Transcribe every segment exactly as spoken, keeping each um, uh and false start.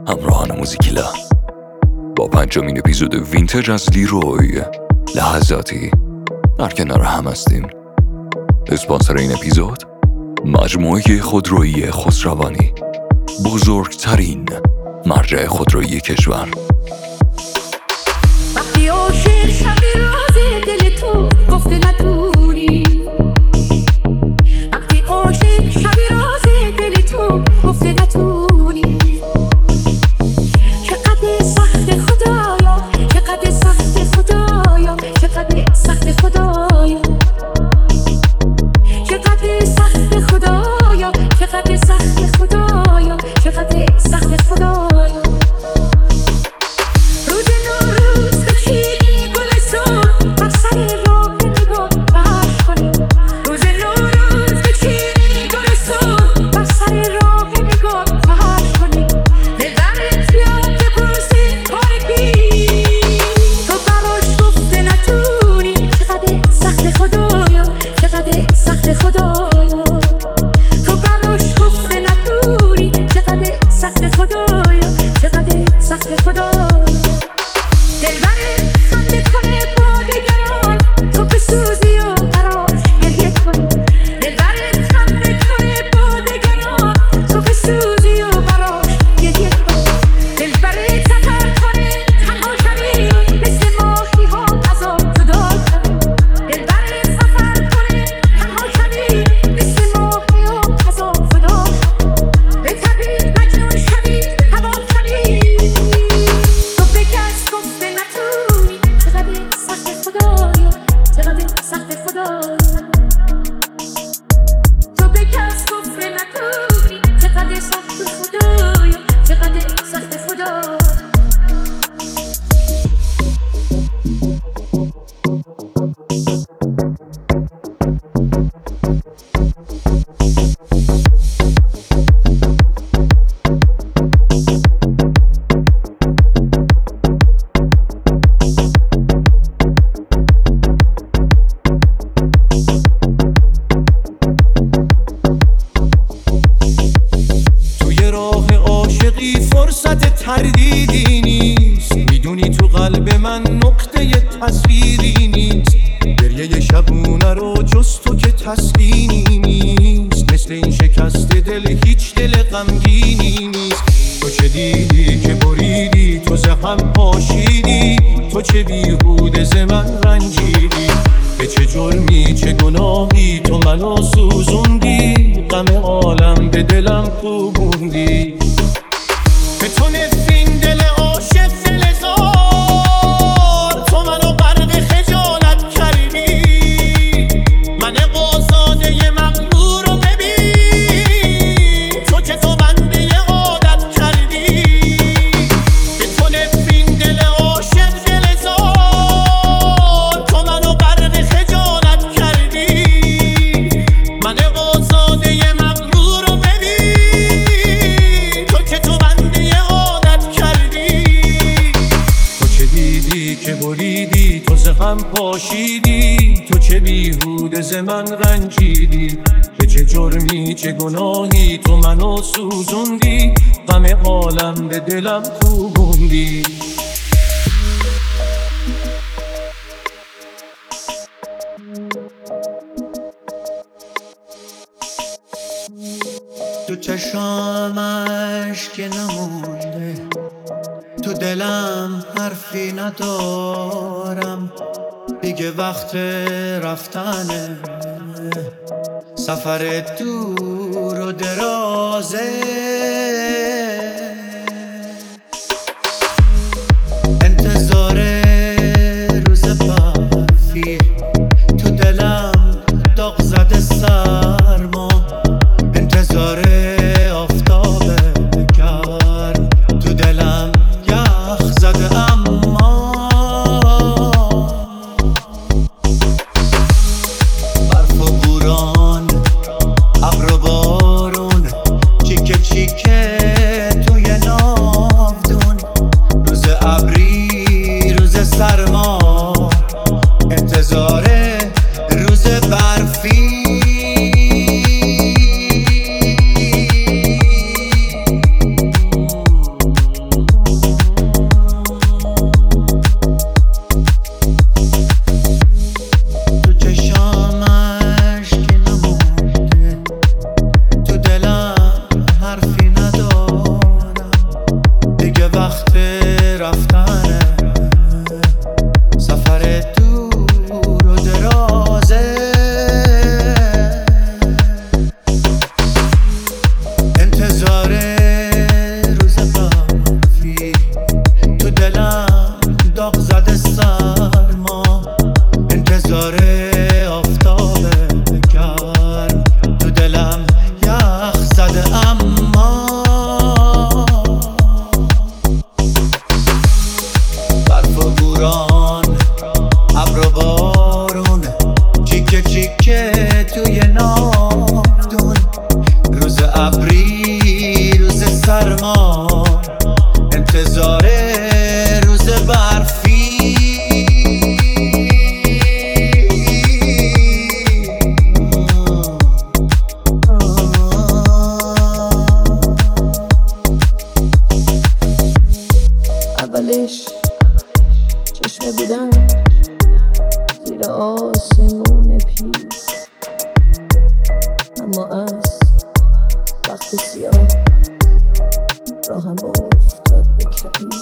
همراهان موزیکیلا با پنجمین اپیزود وینتج از لیروی لحظاتی در کنار هم هستیم. اسپانسر این اپیزود مجموعه خودرویی خسروانی، بزرگترین مرجع خودرویی کشور. وقتی عاشق شبی راز دل تو گفته ندونی، وقتی عاشق شبی راز دل تو گفته ندونی، چقدر سخت خدایا، چقدر سخت خدایا، چقدر سخت خدایا، چقدر سخت خدایا، چقدر سخت خدایا، چقدر سخت خدایا. تردیدی نیست، میدونی تو قلب من نقطه تصویری نیست. گریه شبونه رو جز تو که تسکینی نیست، مثل این شکست دل هیچ دل غمگینی نیست. تو چه دیدی که بریدی، تو زخم پاشیدی، تو چه بیهوده ز من رنجیدی. به چه جرمی چه گناهی تو منو سوزوندی، غم عالم به دلم کوبوندی. به تو نفرین دل عاشق دل زار، تو منو غرق خجالت کردی. من قاصاده مغرور رو ببین، تو که تو بنده عادت کردی. به تو نفرین دل عاشق دل زار، تو منو غرق خجالت کردی. من قاصاده مغرور رو ببین، تو که تو که بریدی، تو زخم پاشیدی، تو چه بیهوده ز من رنجیدی. به چه جرمی چه گناهی تو منو سوزوندی، غم عالم به دلم کوبوندی. تو چشام اشک نمونده، تو دلم حرفی ندارم، دیگه وقت رفتنه. سفر دور و درازه، انتظار روز برفی، تو دلم داغ زده سرما، انتظار آفتاب گرم، تو دلم اما برف و بوران، ابر و بارون، چیکه چیکه اما از وقت سیاه راهم افتاد به کبیر.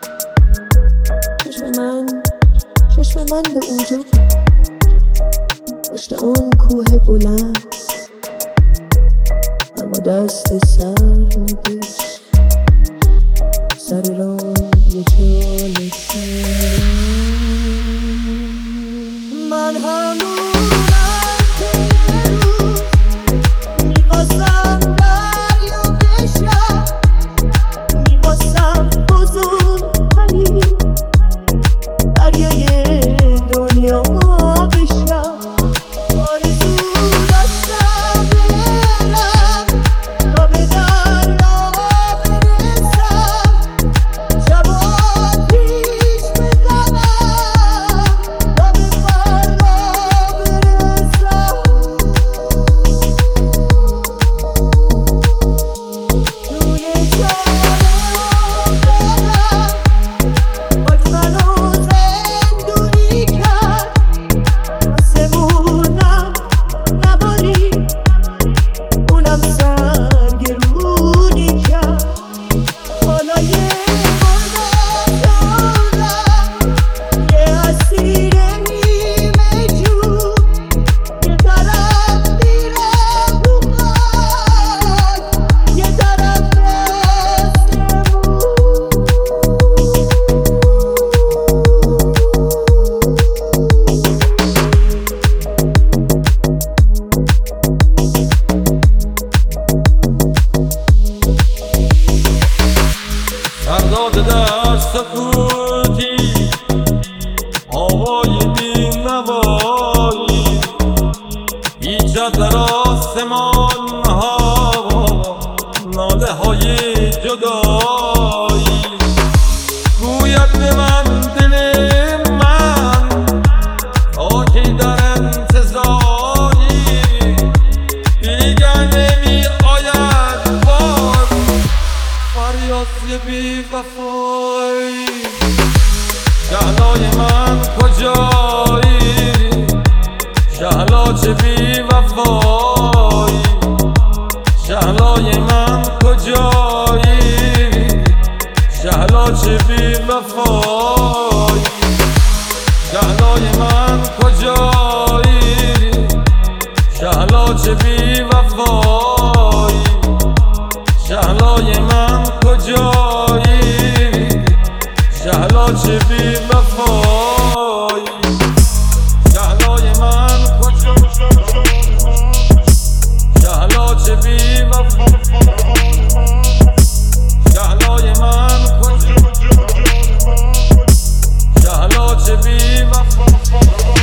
چشم من چشم من به اونجا پشت اون کوه بلند، اما دست سر نگشت سر راه چالشی. من همونم که یه روز میخواستم دریا بشم، میخواستم بزرگترین دریای دنیا بشم. آرزو داشتم برم تا به دریا برسم، شبا پیش بزنم تا به فردا برسم. توی چاه برم خاک منو زندونی کرد، آسمونم نباری اونم سرگرونی کرد. بالای بالا شدم یه اسیر نیمه جون، یه طرف میرم رو خاک یه طرف مثل مون. سرداد در سکوتی آوای بی نوایی، ایجاد در آسمان ها ناله های جدایی. گوید به من دل من تا کی در انتظاری، دیگر نمی آید باز فریاد بی وفایی. شهلای من کجایی، شهلا چه بی وفایی. شهلای من کجایی، شهلا چه بی وفایی. شهلای من کجایی، شهلا چه بی وفایی. شهلای من کجایی، شهلا چه بی وفایی. شهلای من کجایی، شهلا چه بی وفایی. شهلای من کجایی، شهلا چه بی وفایی.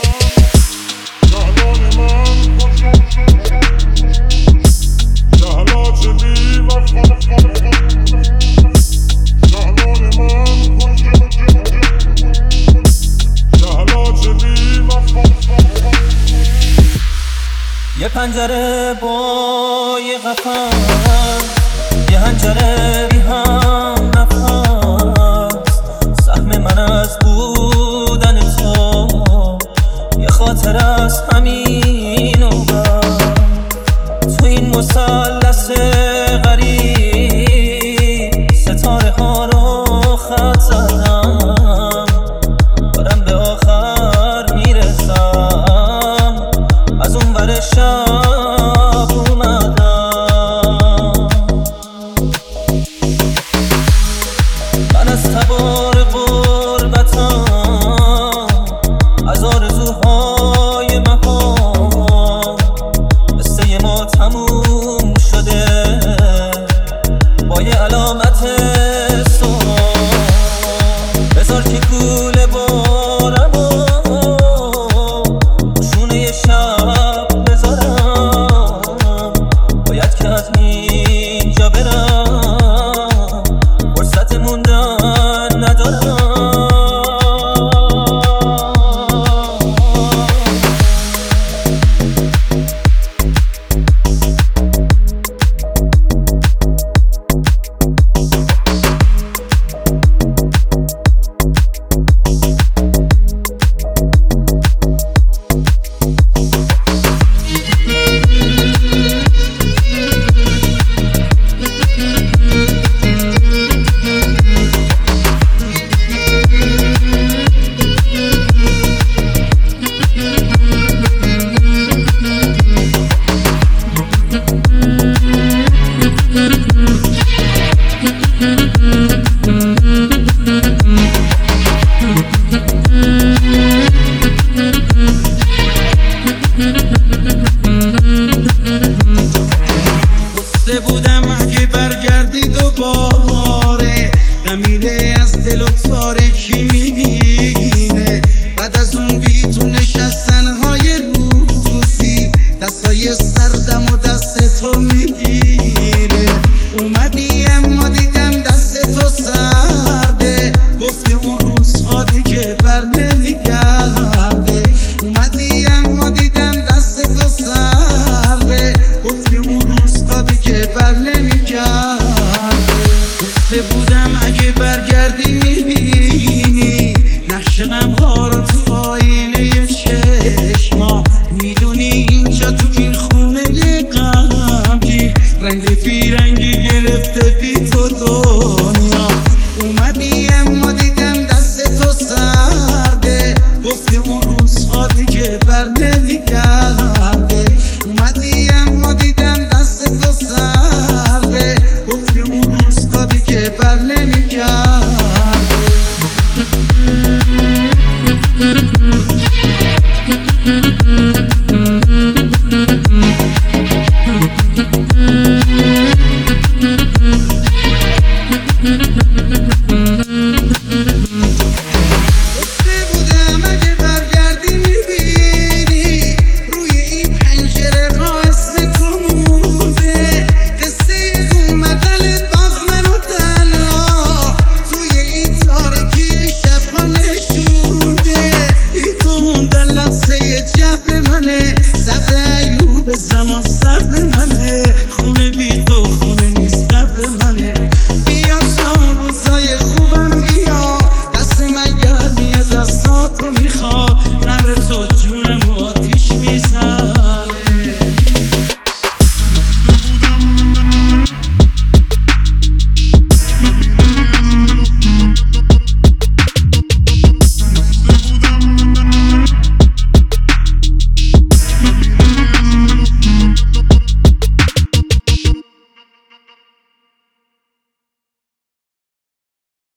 یه پنجره با یه قفس، یه حنجره بی هم نفس. سهم من از بودن تو یه خاطر از همین و بس. تو این مثلث غریب ستاره ها رو خط زدم، دارم به آخر میرسم. از اون ور شب اومدم، من از تبار غربتم، از آرزوهای مهان. قصه ما تموم شده با یه علامت سوال. بذار که کوله بارم و شونه یه شب بذارم، زمان